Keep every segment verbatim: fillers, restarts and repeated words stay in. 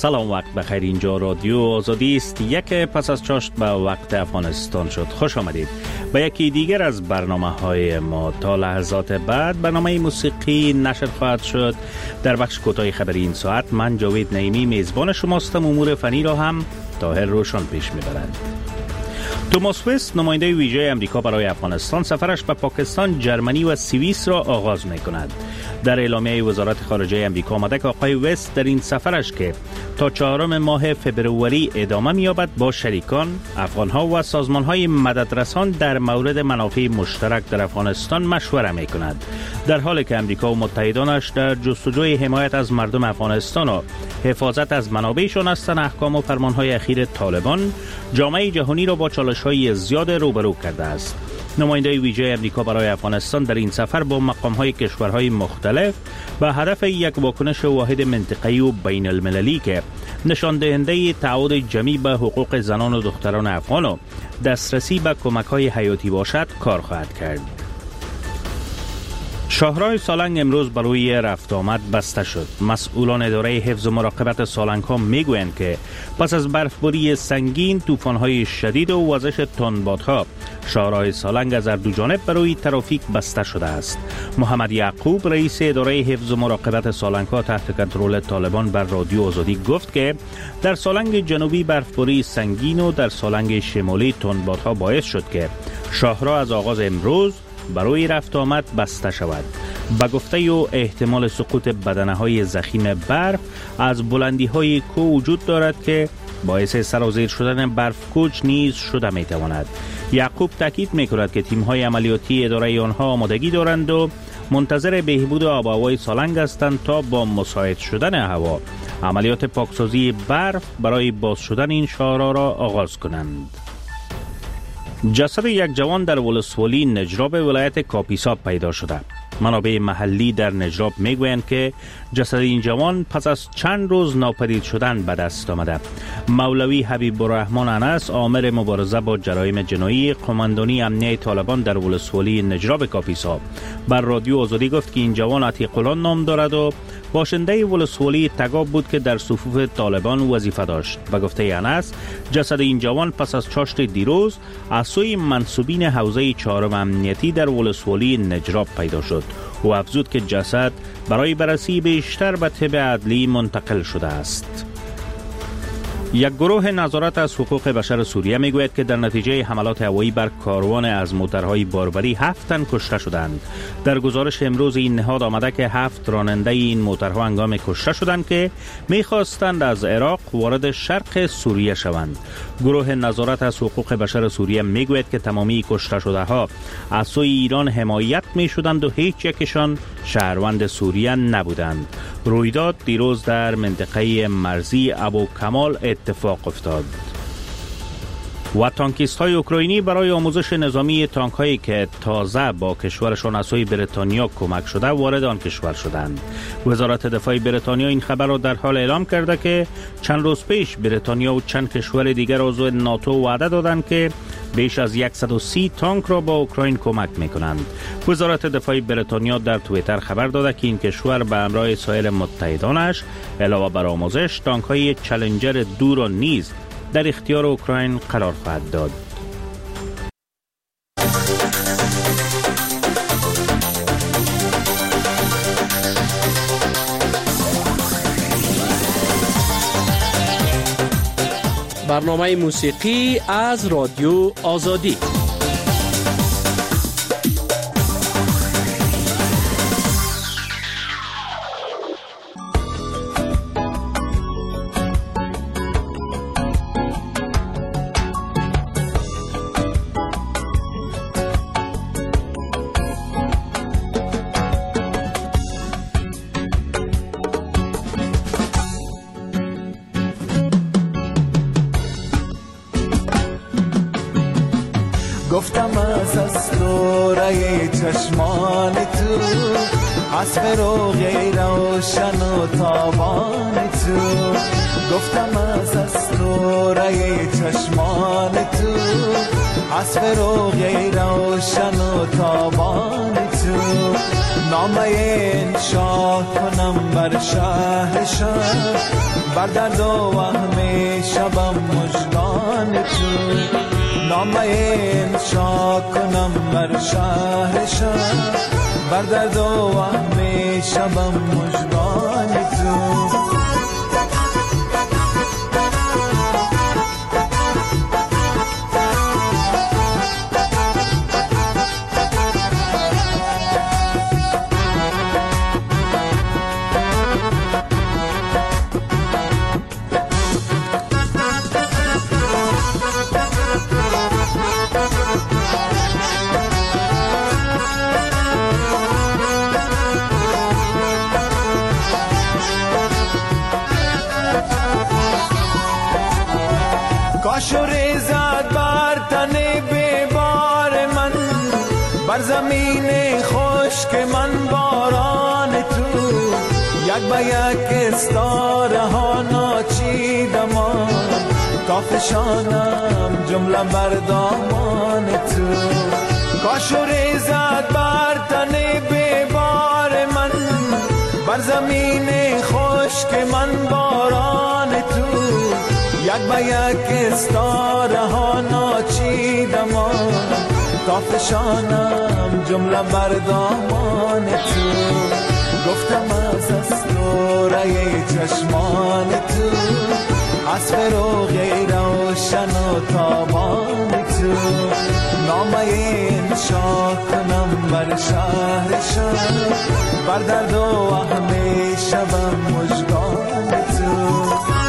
سلام، وقت بخیر. اینجا رادیو آزادی است. یک پس از چاشت به وقت افغانستان شد. خوش آمدید به یکی دیگر از برنامه های ما. تا لحظات بعد برنامه موسیقی نشر خواهد شد. در بخش کوتاه خبری این ساعت من جاوید نعیمی میزبان شماستم. امور فنی را هم طاهر روشن پیش میبرد. توماس وست، نماینده ویژه امریکا برای افغانستان، سفرش به پاکستان، جرمنی و سوئیس را آغاز می‌کند. در اعلامیه وزارت خارجه امریکا آمده که آقای وست در این سفرش که تا چهارم ماه فبروری ادامه می‌یابد با شریکان، افغان‌ها و سازمان‌های مددرسان در مورد منافع مشترک در افغانستان مشوره می‌کند. در حالی که امریکا و متحدانش در جستجوی حمایت از مردم افغانستان و حفاظت از منابعشان هستند، احکام و فرمان‌های اخیر طالبان جامعه جهانی را با چالش‌های زیاد روبرو کرده است. نماینده ویژه امریکا برای افغانستان در این سفر با مقام‌های کشورهای مختلف به هدف یک واکنش واحد منطقه‌ای و بین المللی که نشان دهنده تعهد جمعی به حقوق زنان و دختران افغان و دسترسی به کمک‌های حیاتی باشد کار خواهد کرد. شاهراه سالنگ امروز برای رفت آمد بسته شد. مسئولان اداره حفظ و مراقبت سالنگ ها میگویند که پس از برفباری سنگین، طوفان‌های شدید و وزش تندبادها، شاهراه سالنگ از هر دو جانب برای ترافیک بسته شده است. محمد یعقوب، رئیس اداره حفظ و مراقبت سالنگ ها تحت کنترل طالبان، بر رادیو آزادی گفت که در سالنگ جنوبی برفباری سنگین و در سالنگ شمالی تندبادها باعث شد که شاهراه از آغاز امروز برای رفت آمد بسته شود. به گفته و احتمال سقوط بدنه های ضخیم برف از بلندی های کوه وجود دارد که باعث سرازیر شدن برف کوچ نیز شده می تواند. یعقوب تاکید می کند که تیم های عملیاتی اداره آنها آمادگی دارند و منتظر بهبود آب و هوای سالنگ هستند تا با مساعد شدن هوا عملیات پاکسازی برف برای باز شدن این شاهراه را آغاز کنند. جسد یک جوان در ولسوالی نجراب ولایت کاپیسا پیدا شده. منابع محلی در نجراب میگویند که جسد این جوان پس از چند روز ناپدید شدن به دست آمده. مولوی حبیب الرحمن انس، آمر مبارزه با جرایم جنایی قماندانی امنیه طالبان در ولسوالی نجراب کاپیسا، بر رادیو آزادی گفت که این جوان عتیق الله نام دارد و باشنده ولسوالی تگاب بود که در صفوف طالبان وظیفه داشت. به گفته انس، جسد این جوان پس از چاشت دیروز از سوی منصوبین حوزه چهارم امنیتی در ولسوالی نجراب پیدا شد. او افزود که جسد برای بررسی بیشتر به طب عدلی منتقل شده است. یک گروه نظارت از حقوق بشر سوریه میگوید که در نتیجه حملات هوایی بر کاروان از موترهای باربری هفت تن کشته شدند. در گزارش امروز این نهاد آمده که هفت راننده این موترها هنگام کشته شدند که میخواستند از عراق وارد شرق سوریه شوند. گروه نظارت از حقوق بشر سوریه میگوید که تمامی کشته شده ها از سوی ایران حمایت میشدند و هیچ یکشان شهروند سوریه نبودند. رویداد دیروز در منطقه مرزی ابو کمال اتفاق افتاد. و تانکیست های اوکراینی برای آموزش نظامی تانک هایی که تازه با کشورشان از سوی بریتانیا کمک شده وارد آن کشور شدند. وزارت دفاع بریتانیا این خبر را در حال اعلام کرده که چند روز پیش بریتانیا و چند کشور دیگر عضو ناتو وعده دادند که بیش از صد و سی تانک را با اوکراین کمک میکنند. وزارت دفاع بریتانیا در توییتر خبر داده که این کشور به همراه سایر متحدانش علاوه بر آموزش تانک های چالنجر دو را نیز در اختیار اوکراین قرار خواهد داد. برنامه موسیقی از رادیو آزادی. گفتم از اسطوره چشمان تو، حسب رو غیر روشن و تابان تو. گفتم از اسطوره چشمان تو، حسب رو غیر روشن و تابان تو. نامه انشا کنم بر شهر شهر، بر درد و وهم شبم مژگان تو، نامه انشا کنم بر شهر شهر، بر درد و وهم شبم مژگان تو. کاش و ریزد بر تن بیبار من، بر زمین خشک من باران تو، یک به یک استاره ها ناچیدمان، تا فشانم جمله بر دامان تو. کاش و ریزد بر تن بیبار من، بر زمین خشک من باران تو، یک به یک استاره ها ناچیدمان، تا فشانم جمله بر دامان تو. گفتم از اسطوره چشمان تو، از فروغ روشن و تابان تو، نامه انشا کنم بر شهر شهر، بر درد و وهم شبم مژگان تو.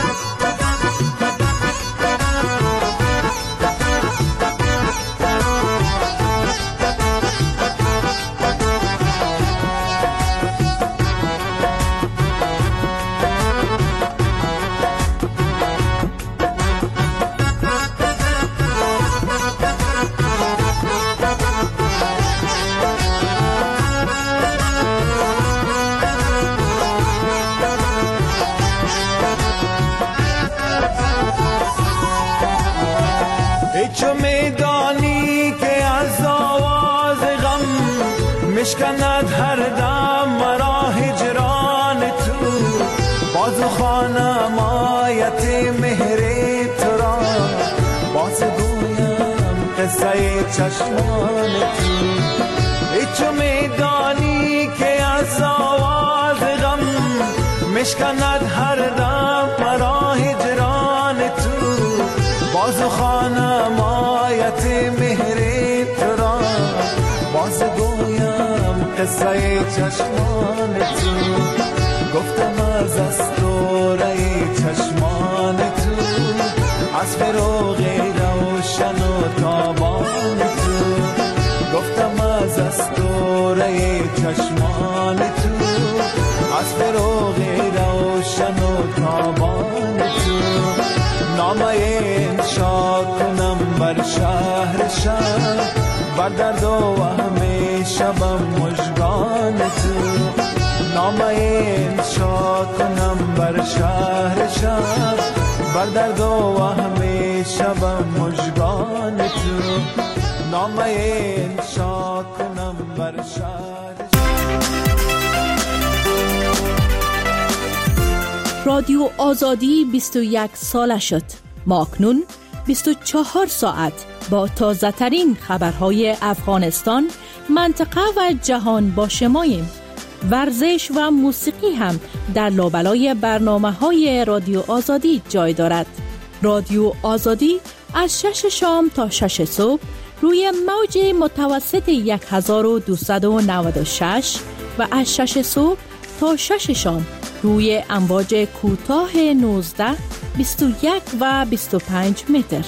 چو میدانی که از آواز غم مشکند هر دم مرا هجران تو، باز خوانم آیت مهر تو را، باز گویم قصه چشمان تو. ای چو میدانی که از آواز غم مشکند هر دم مرا هجران تو، باز خوانم آیت مهر تو را، باز گویم قصه چشمان تو. گفتم از اسطوره چشمان تو، از فروغ روشن و تابان تو. گفتم از اسطوره چشمان تو، از فروغ روشن و تابان تو، نامه انشا کنم بر شهر شهر، بر درد و وهم شبم مژگان تو. نامه انشا کنم بر شهر شهر، بر درد و وهم شبم مژگان تو. نامه انشا کنم بر شهر شهر. رادیو آزادی بیست و یک ساله شد. ما اکنون بیست و چهار ساعت با تازه ترین خبرهای افغانستان، منطقه و جهان با شماییم. ورزش و موسیقی هم در لابلای برنامه های رادیو آزادی جای دارد. رادیو آزادی از شش شام تا شش صبح روی موج متوسط هزار و دویست و نود و شش و از شش صبح تا شش شام روی امواج کوتاه نوزده، بیست و یک و بیست و پنج متر.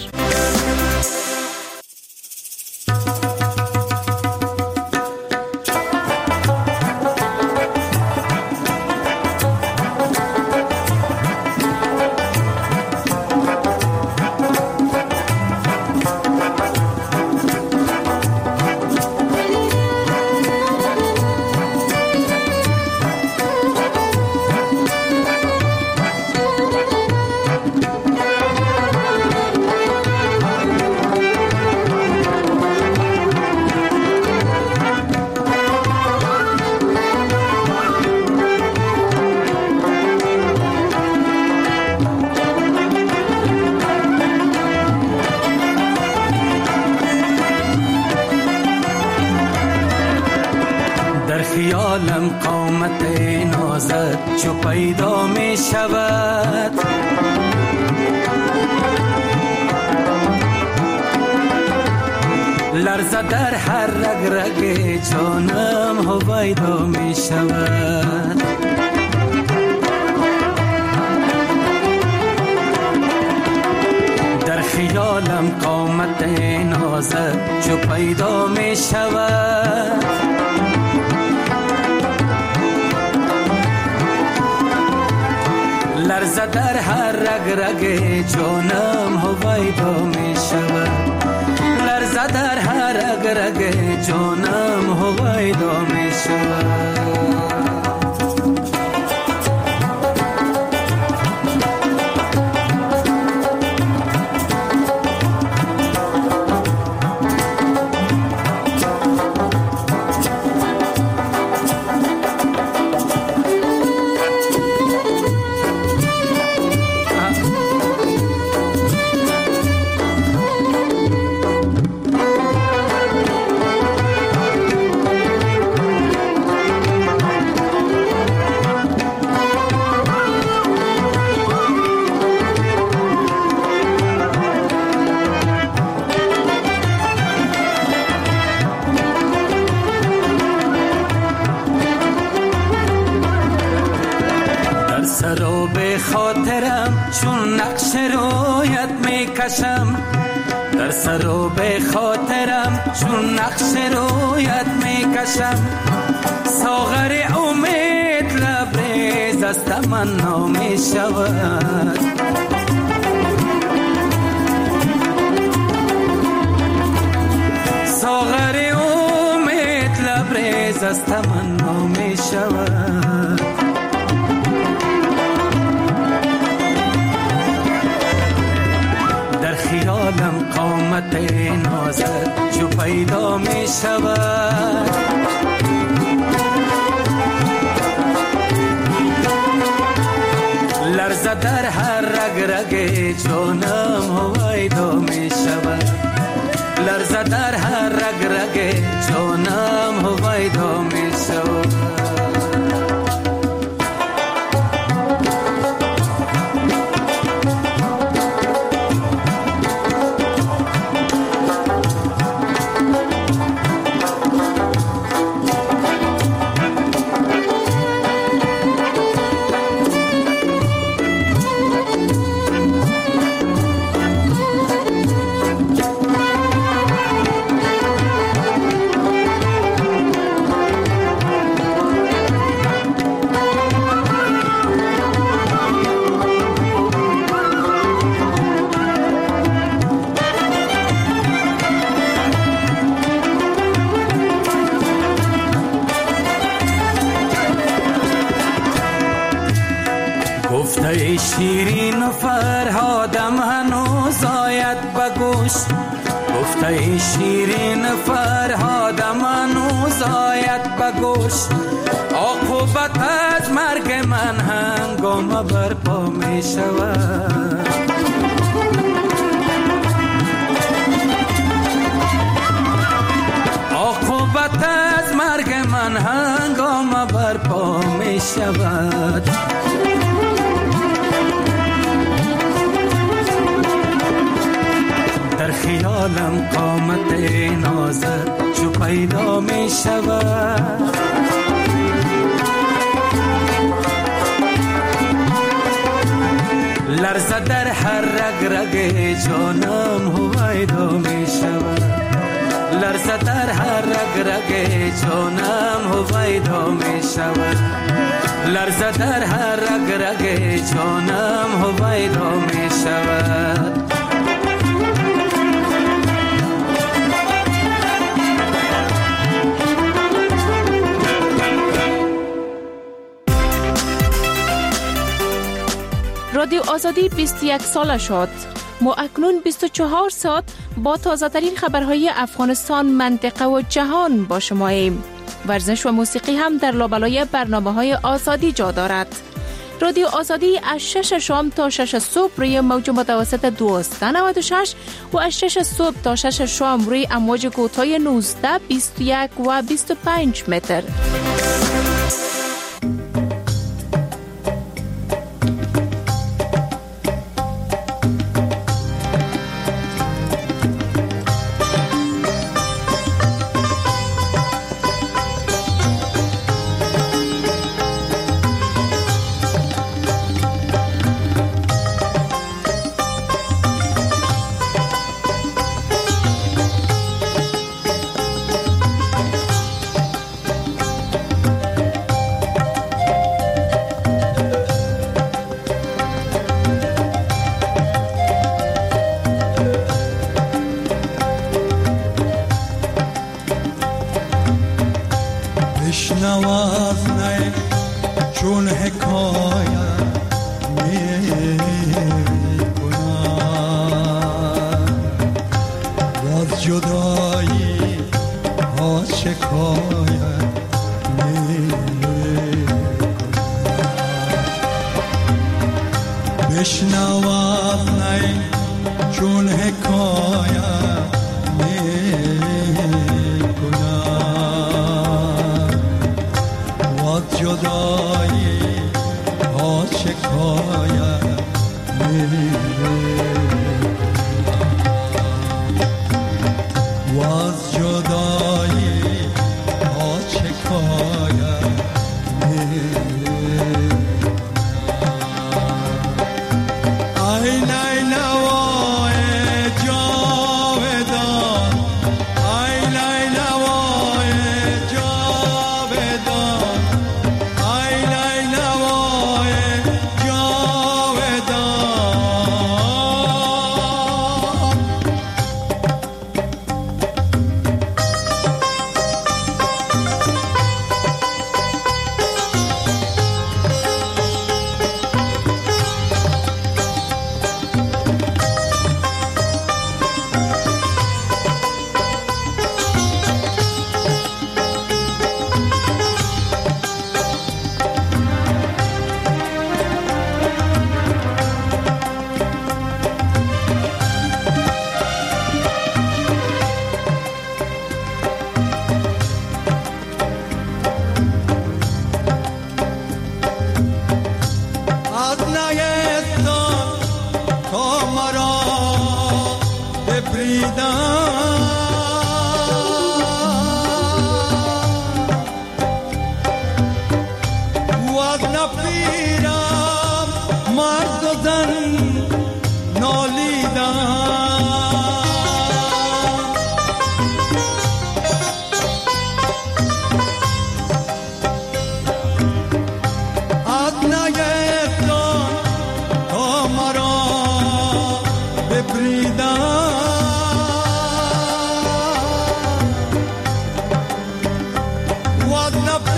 خیالم قامت نازت چو پیدا می شود، لرزه در هر رگ رگ جانم هویدا می شود. در خیالم قامت نازت چو پیدا می شود، لرزه در هر رگ رگ جانم هویدا می شود، لرزه در هر رگ رگ جانم هویدا می شود. چون نقش رویت می کشم، در سر و به خاطرم چون نقش رویت می کشم، ساغر امید لبریز از تمنا می شود، ساغر امید لبریز از تمنا می شود. خیالم قامت نازت جو پیدا می شود، لرزه در هر رگ رگ جانم هویدا می شود، لرزه در هر رگ رگ جانم هویدا می شود. گفته شیرین و فرهادم هنوز آید بگوش، گفته شیرین و فرهادم هنوز آید بگوش، عاقبت از مرگ من هنگام برپا می شود، عاقبت از مرگ من هنگام برپا می شود. در خیالم قامت نازت جو پیدا می شود، لرزه در هر رگ رگ جانم هویدا می شود، لرزه در هر رگ رگ جانم هویدا می شود، لرزه در هر رگ رگ جانم هویدا می شود. رادیو آزادی بیست و یک ساله شد. ما اکنون بیست و چهار ساعت با تازه ترین خبرهای افغانستان، منطقه و جهان با شماییم. ورزش و موسیقی هم در لابلای برنامه های آزادی جا دارد. رادیو آزادی از شش شام تا شش صبح روی موج متوسط دویست و نود و شش و از شش صبح تا شش شام روی امواج کوتاه نوزده، بیست و یک و بیست و پنج متر. چون حکایت می کنم باز جدایی ها شکایت می کنم بشنو از نی چون حکایت می کنم باز جدایی ها شکایت می واز جدایی ها شکایت می ای نی نوای جاودان ای نی نوای جاودان ای نی نوای جاودان از نیستان تا مرا ببریدن و از نفیرم مرد و زن نالیدن از نیستان تا مرا ببریدن و از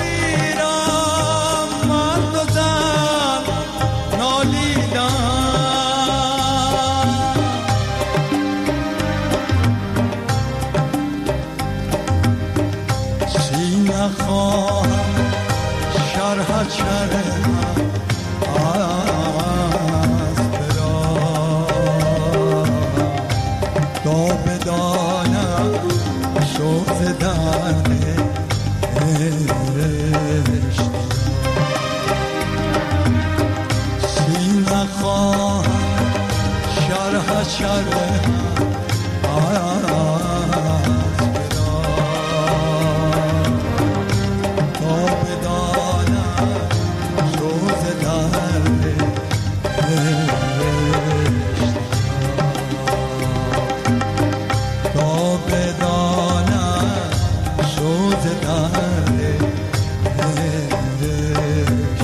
نفیرم مرد و زن نالیدن سینه خواهم شرح شرح از برا تا بدانم سوز درد عشق سینه خواهم شرح شرح از برا تا بدانم سوز درد عشق تا بدانم سوز درد عشق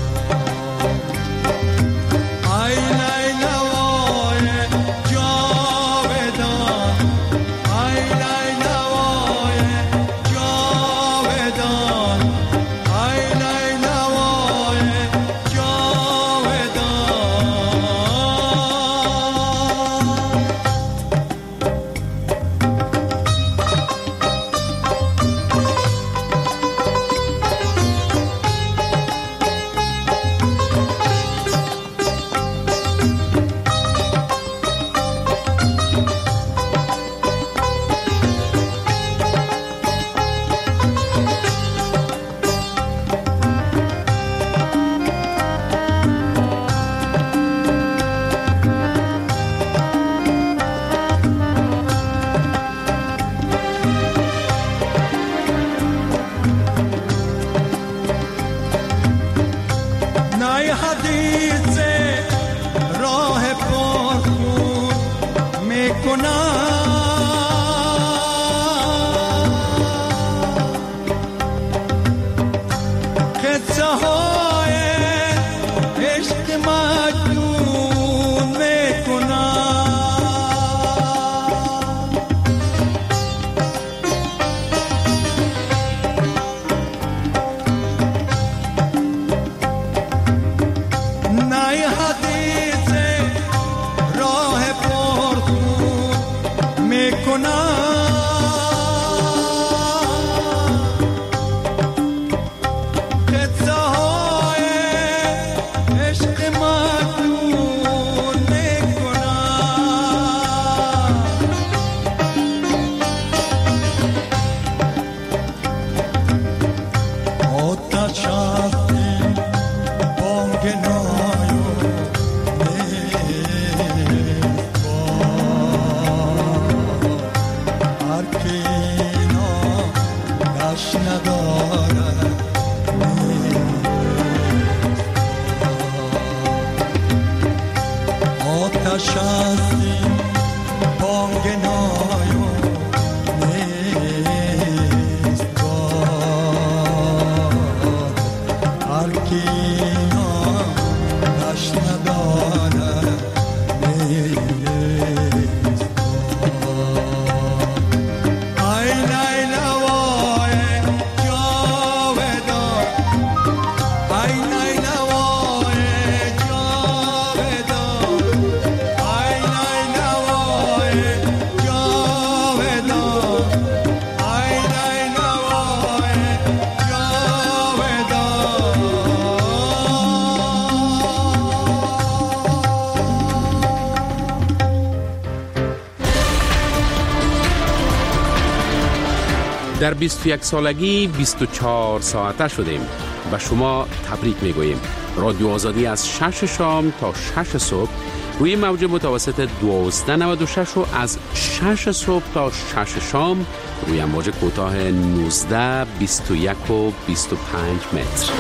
ای لیلوای جاودان ای لیلوای جاودان ای لیلوای جاودان قصه های عشق مجنون میکنم. نه حدیث راه پرخون میکنم. در بیست و یک سالگی بیست و چهار ساعته شدیم. به شما تبریک میگوییم. رادیو آزادی از شش شام تا شش صبح روی موج متوسط دوازده نود و شش و از شش صبح تا شش شام روی موج کوتاه نوزده، بیست و یک و بیست و پنج متر.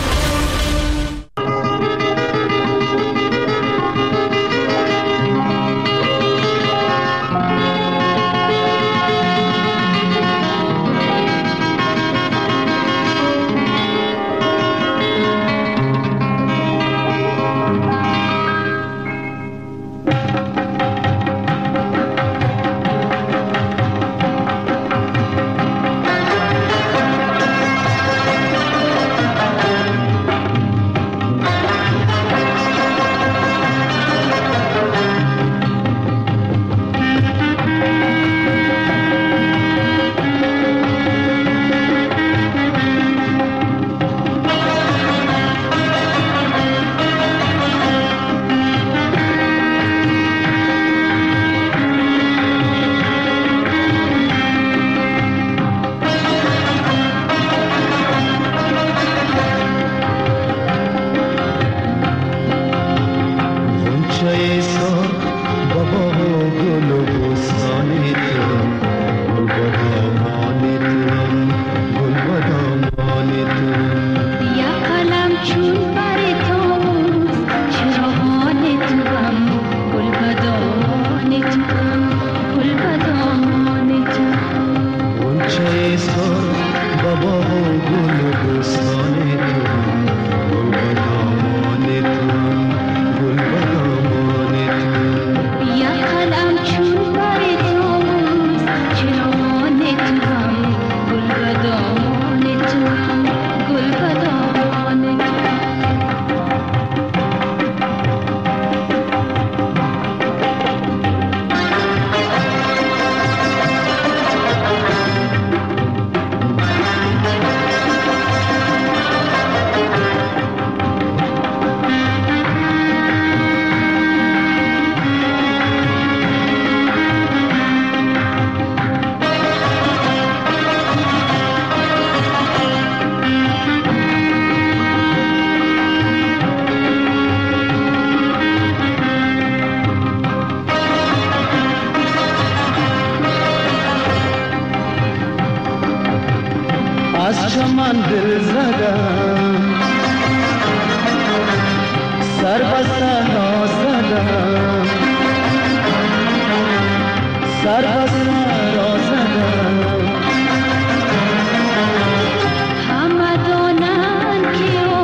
چمن دل زدم سر به صحرا زدم سر به صحرا زدم همه دانند که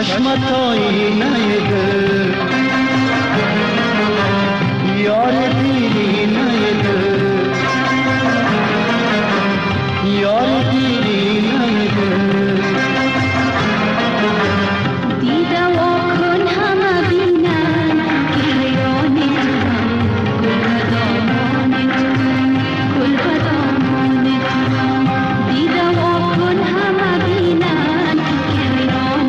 چشمت آینه دل یار دیرینه دل یار دیرینه دل دیده واکن همه بینن که حیران توام گل به دامان توام گل به دامان توام دیده واکن همه بینن که حیران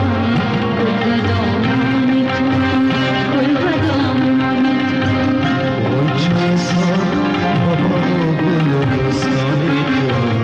توام گل به دامان توام گل به دامان توام اونچه سال بابا گل و بستانی توام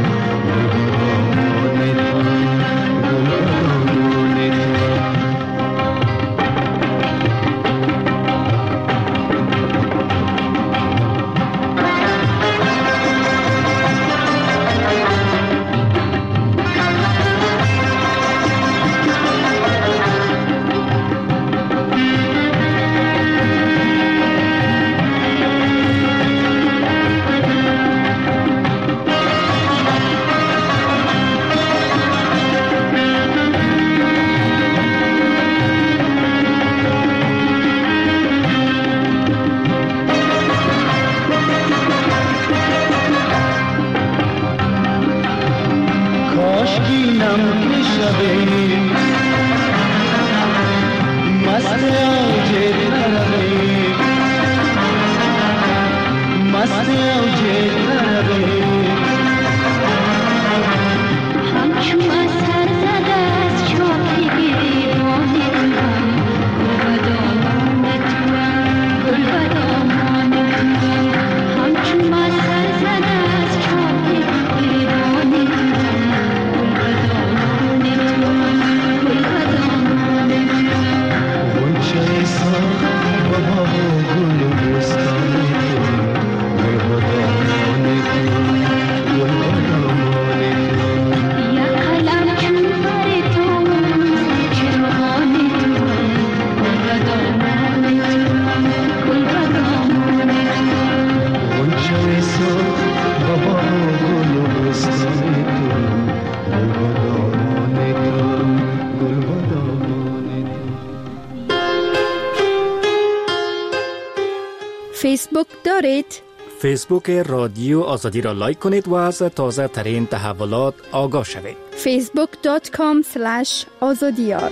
فیسبوک دارید؟ فیسبوک رادیو آزادی را لایک کنید و از تازه ترین تحولات آگاه شوید. فیسبوک دات کام اسلش آزادیار.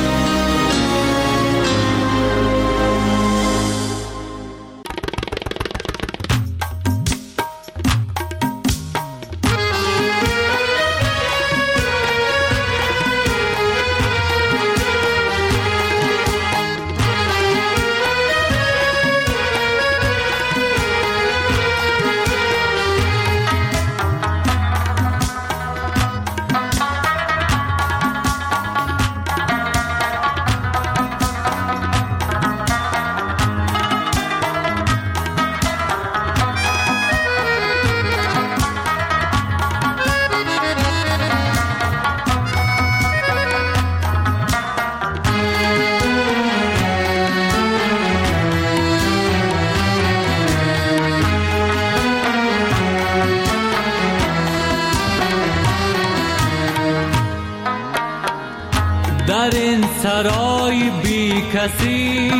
در این سرای بی کسی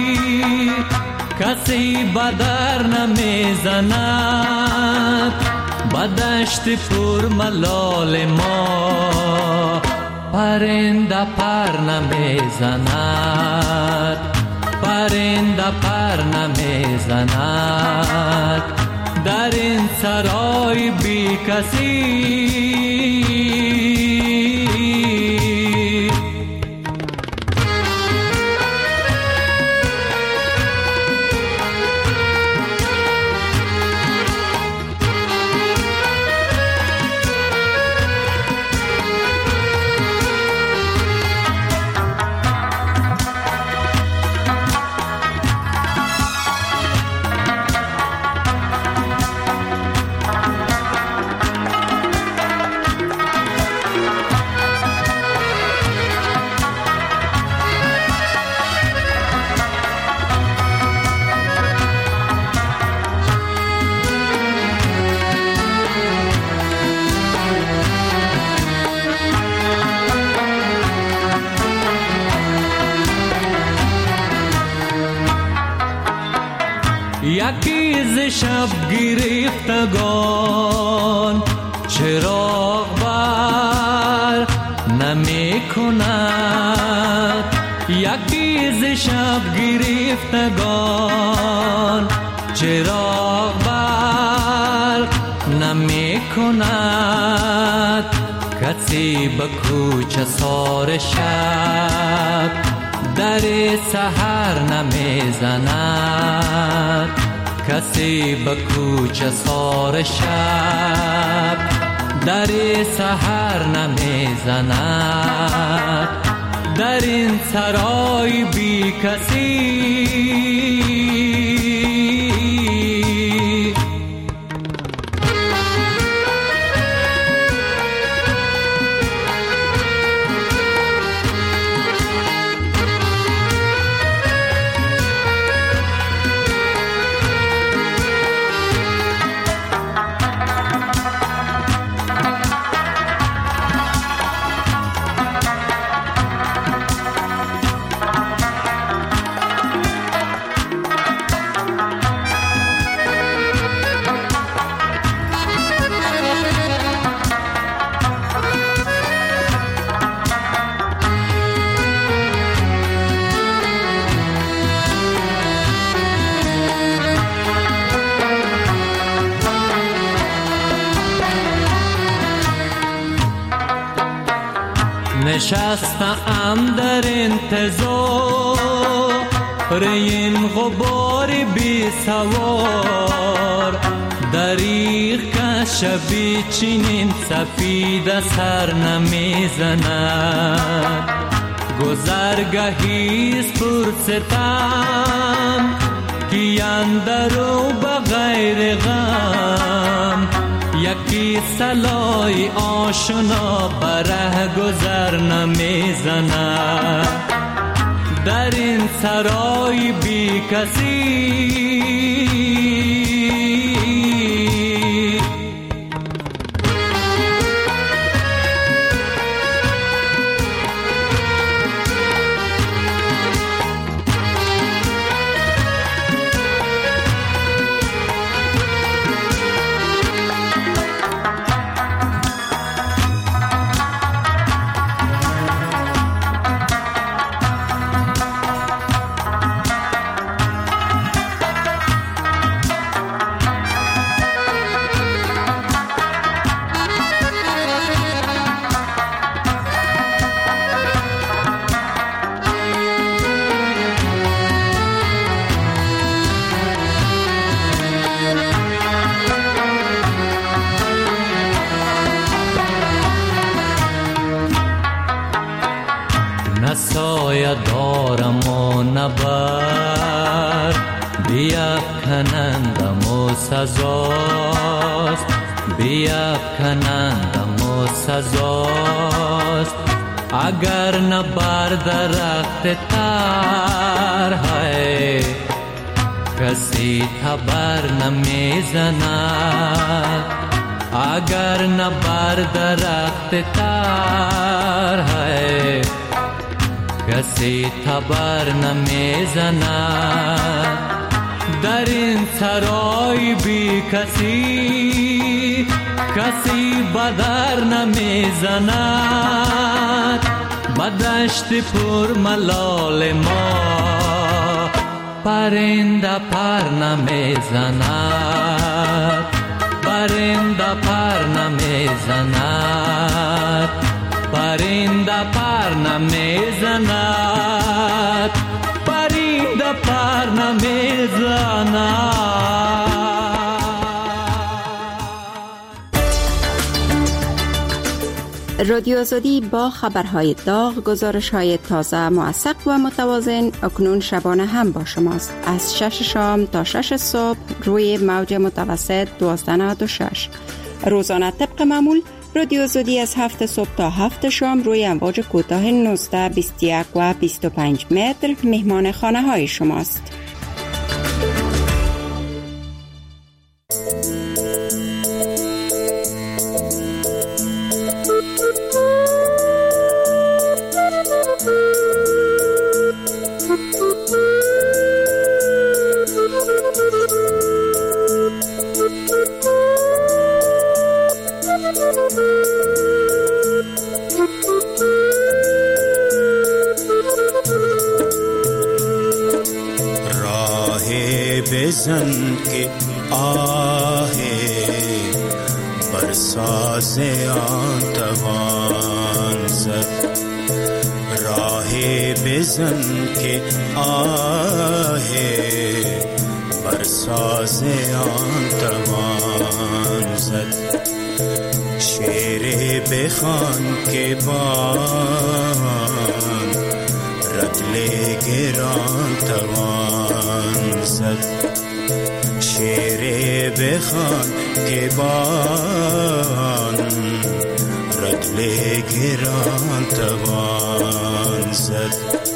کسی بدر نمیزند بدشت پر ملال ما پرنده پر نمیزند پرنده پر نمیزند در این سرای بی کسی شب گرفتگان چراغ بر نمی کند، یکی ز شب گرفتگان چراغ بر نمی کند، کسی به کوچه سار شب در سحر نمی زند، کسی به کوچه سار شب در سحر نمی زند، در این سرای بی کسی نشستم در انتظار این غبار بی سوار، دریغ که شبی چنین سفید سر نمی زند، گذرگاهیست پر ستم کی اندرو بغیر غم، یکی سلای آشنا بره گذر نمی زند، در این سرای بی کسی سایه دارم و نبر بیفکنندم و سزاست، بیفکنندم و سزاست، اگر نبر درخت تر ہے کسی تبر نمی زند، اگر نبر درخت تر ہے کسی تبر نمی زند، در این سرای بی کسی کسی بدر نمی زند، بدشت پر ملال ما پرنده پر نمی زند، پرنده پر نمی زند، پرنده پر نمی زند، پرنده پر نمی زند. رادیو آزادی با خبرهای داغ، گزارش‌های تازه، موثق و متوازن اکنون شبانه هم با شماست. از شش شام تا شش صبح روی موج متوسط دوازده نود و شش. روزانه طبق معمول رادیو آزادی از هفت صبح تا هفت شام روی امواج کوتاه نوزده، بیست و یک و بیست و پنج متر مهمان خانه های شماست. ساز آن توان زد راهی بزن که آهی بر ساز آن توان زد شعر بخوان که بان رطل گران توان زد شعر بخوان که بان رطل گران توان زد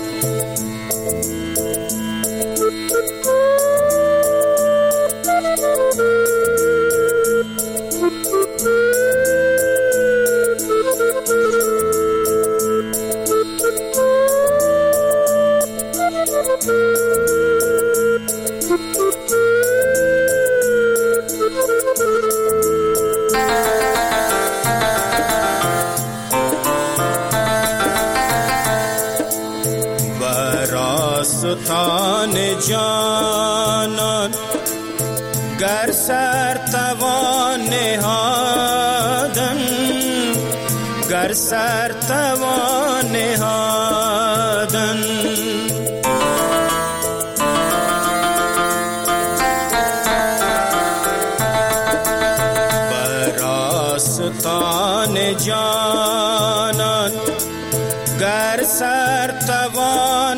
براستان جانان گر سر توان نهادن گر سر توان نهادن براستان جانان گر سر توان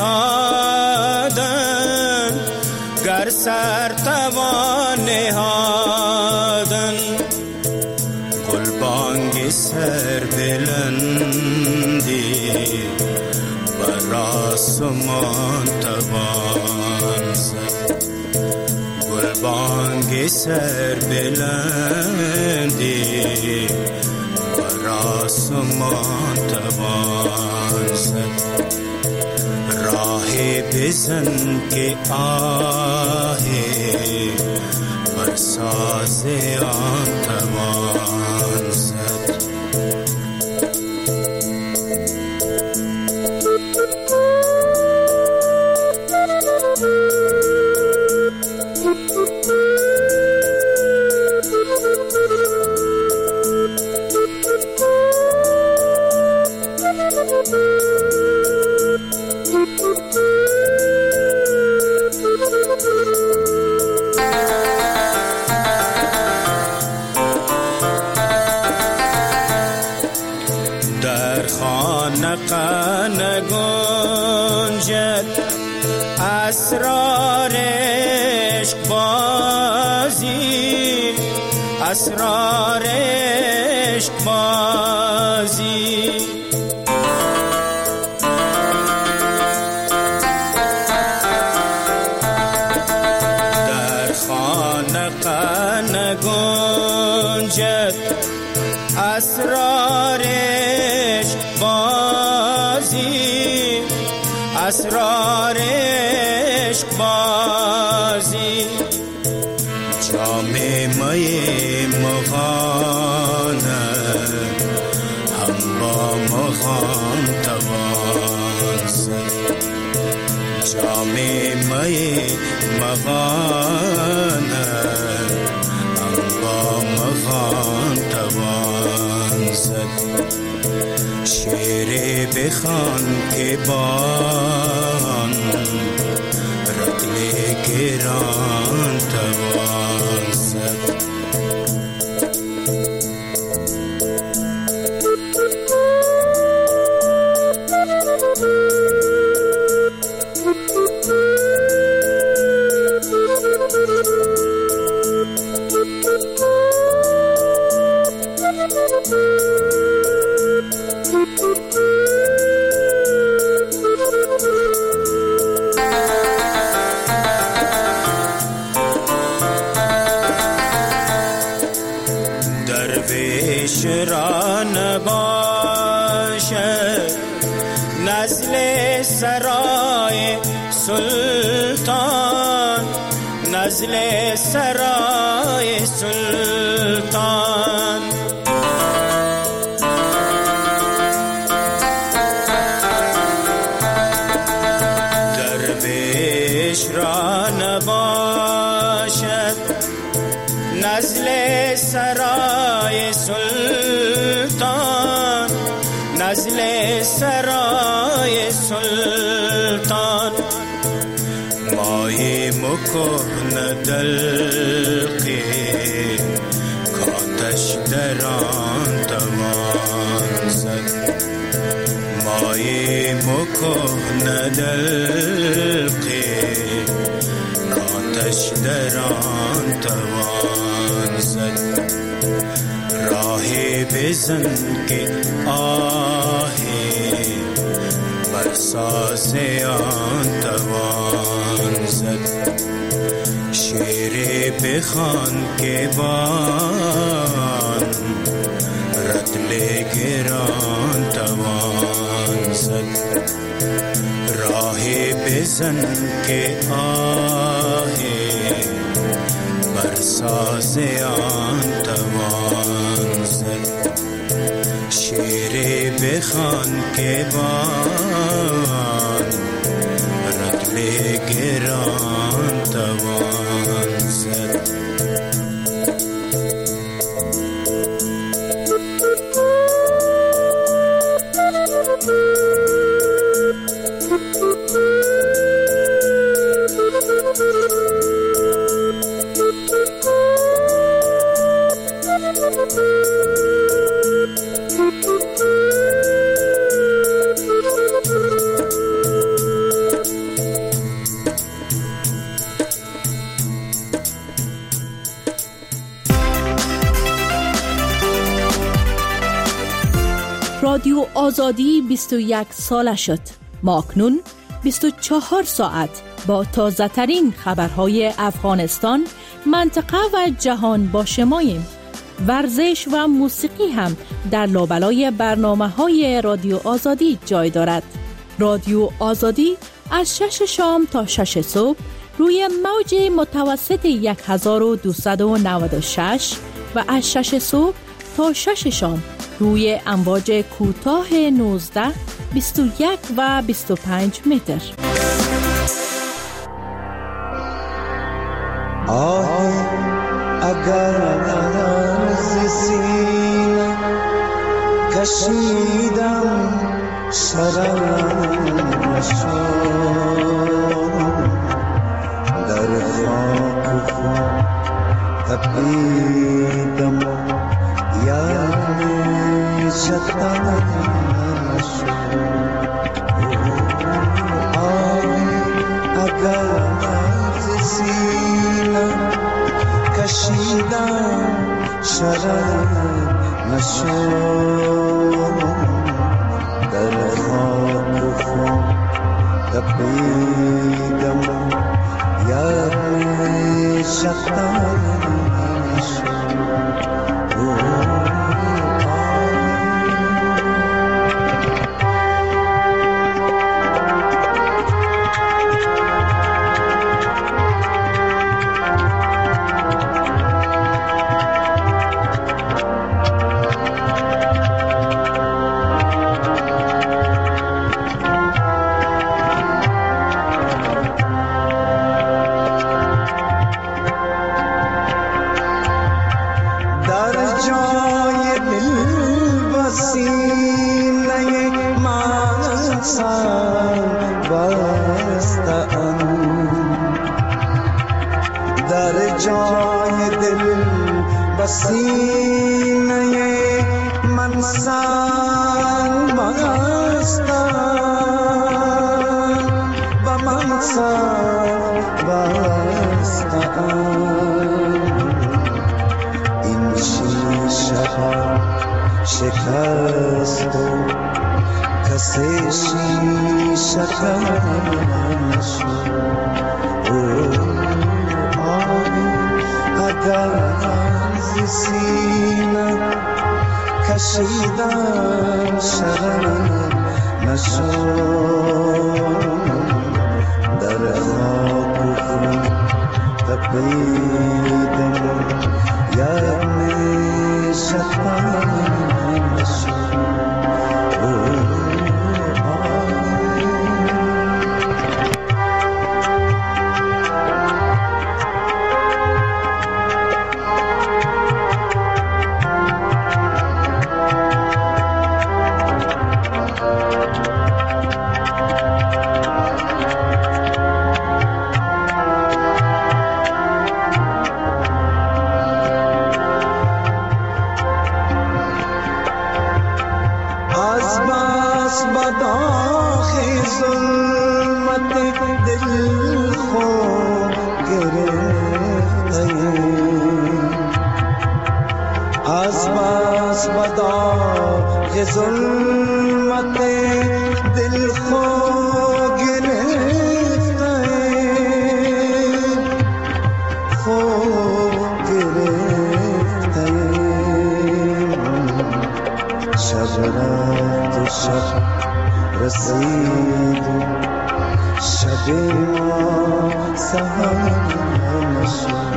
نهادن گر سر توان نهادن گلبانگ سر بلندی بر آسمان توان زد گلبانگ سر بلندی بر آسمان توان زد راهی بزن که آهی بر ساز آن توان زد در خانقه نگنجد اسرار عشق بازی اسرار عشق بازی در خانقه نگنجد اسرار عشق بازی اسرار عشق بازی جام می مغانه هم با مغان توان زد جام می مغانه هم با مغان توان زد شعر بخوان که بان رطل گران توان زد درویش را نباشد نزل سرای سلطان نزل سرای سلطان درویش را نباشد نزل سرای سلطان نزل سرای سلطان مای مکن دلقی کاتش دران توان زد مای مکن دلقی کاتش دران توان زد راهی بزن که آهی برساز آن توان زد شیری بخوان که بان رتل گران توان زد راهی بزن که آهی برساز آن توان زد شیری بخوان که بان رتل گران توان زد رادیو آزادی بیست و یک ساله شد. ما اکنون بیست و چهار ساعت با تازه ترین خبرهای افغانستان، منطقه و جهان با شماییم. ورزش و موسیقی هم در لابلای برنامه های رادیو آزادی جای دارد. رادیو آزادی از شش شام تا شش صبح روی موج متوسط هزار و دویست و نود و شش و از شش صبح تا شش شام روی امواج کوتاه نوزده، بیست و یک و بیست و پنج متر. آه اگر از سینه کشیدم شرم نشان در خاک و خون تپیدم یعنی شتن نشان آه اگر از سینه کشیدم شرم نشان در خاک و خون تپیدم یعنی شتن نشان شکست و کسی شیشه نشد اگر از سینه کشیدم شرم نشد در خاک و خون تپیدم یعنی شتن و داغ ظلمت دل خو گرفته خو گرفته شب رفت و شب رسید شب ما سهر نشد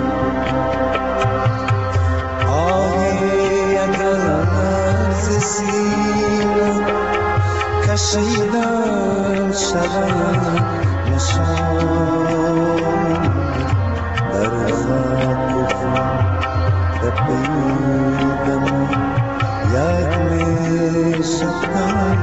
آهی اگر از سینه کشیدن شبم نشان در خاک و خون دپیدم یک میشکن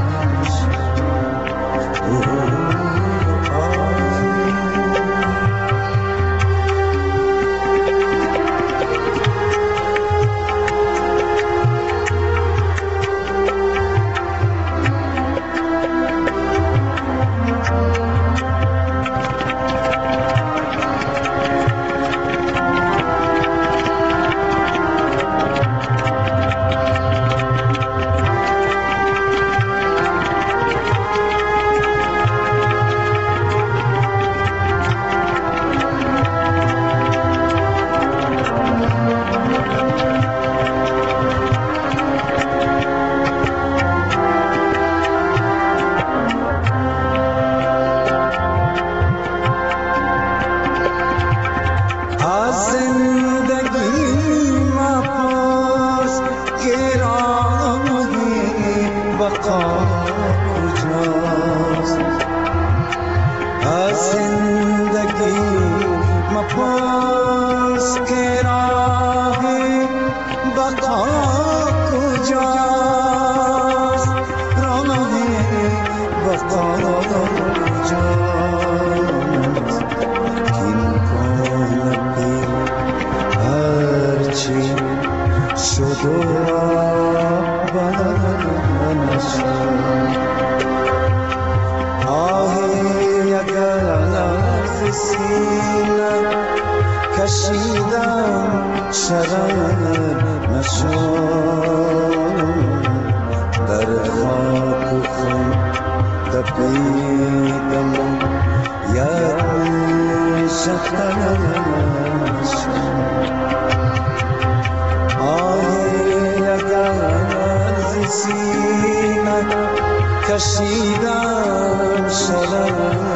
کشیدم شرم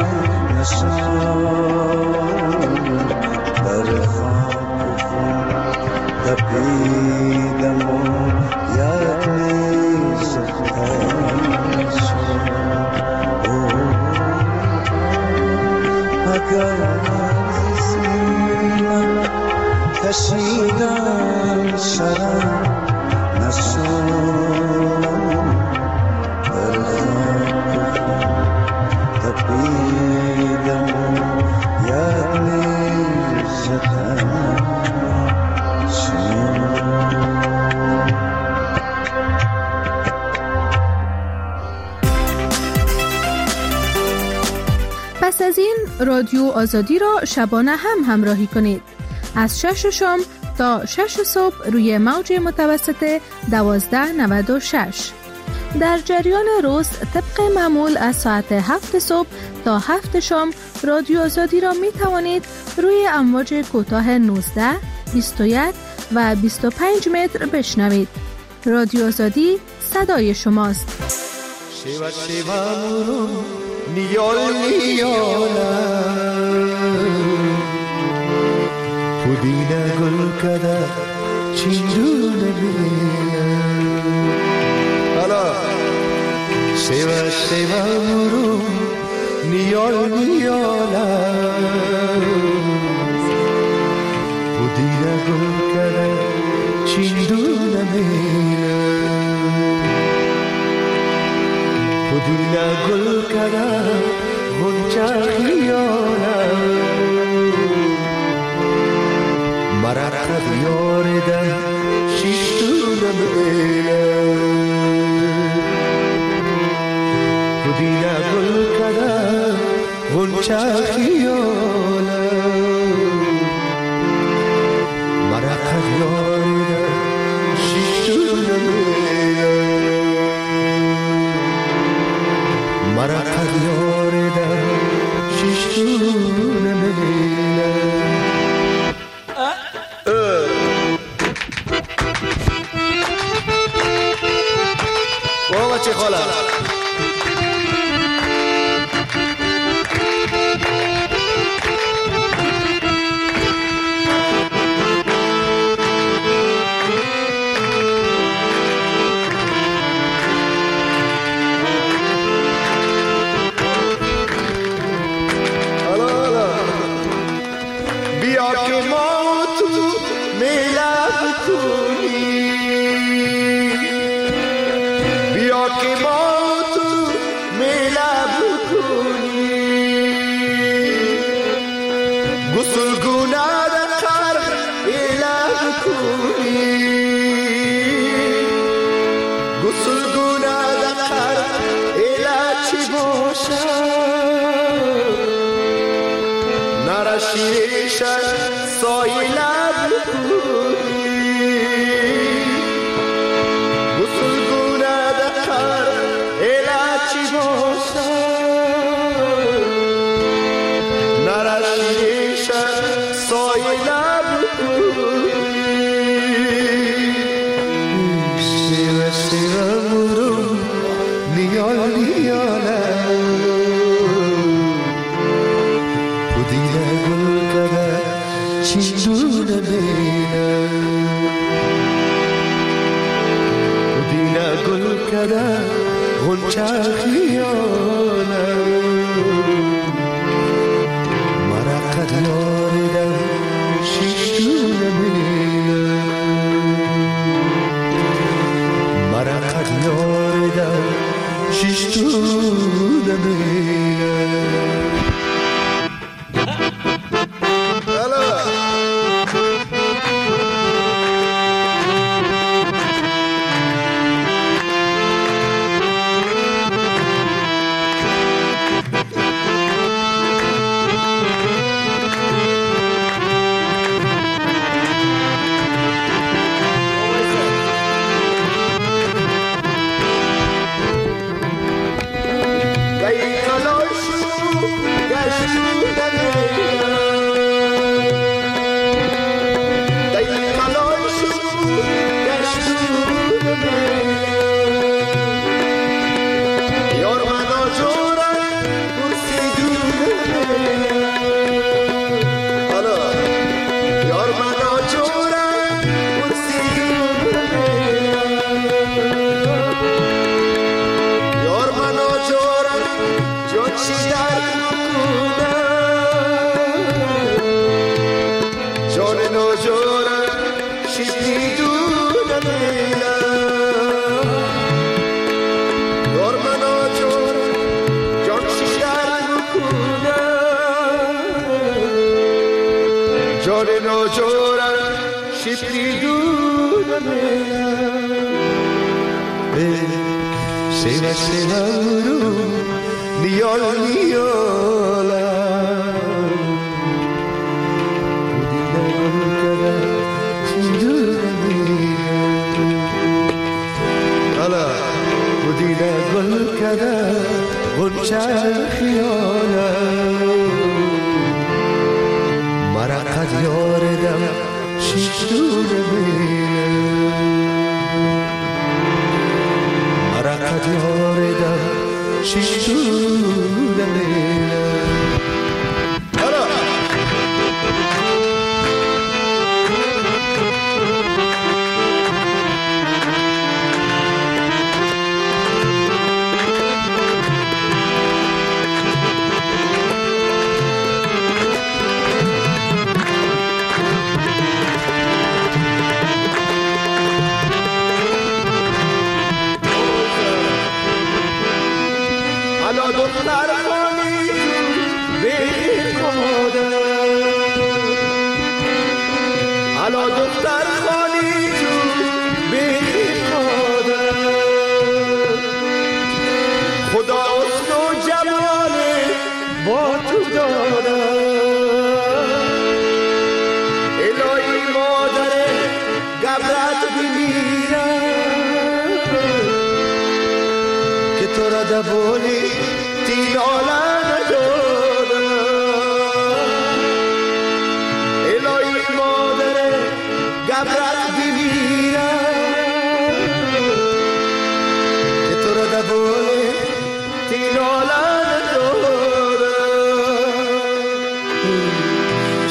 نشان در خاک خون تپیدم و یک نیشتن شد اگر از سینه کشیدم شرم نشان پس از این رادیو آزادی را شبانه هم همراهی کنید از شش شام تا شش صبح روی موج متوسط دوازده نود و شش. در جریان روز طبق معمول از ساعت هفت صبح تا هفت شام رادیو آزادی را می توانید روی امواج کوتاه نوزده، بیست و یک و بیست و پنج متر بشنوید. رادیو آزادی صدای شماست. شیوا شیوا مرو نیال نیالا پودینه گل کده چیندونه بیه حالا شیوا شیوا مرو نیال نیالا پودینه گل کده چیندونه بیه پودینه گل کده غنچه خیاله مرقه بیارده شیشتونه بیله پودینه گل کده غنچه خیاله مرقه بیارده شیشتونه بیله بچه خاله.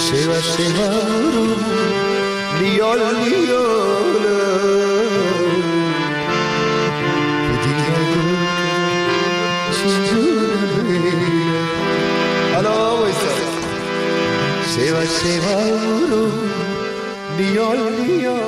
شیوا شیوا نیال نیال پودینه گل چیزونه حالا ویسا شیوا شیوا نیال نیال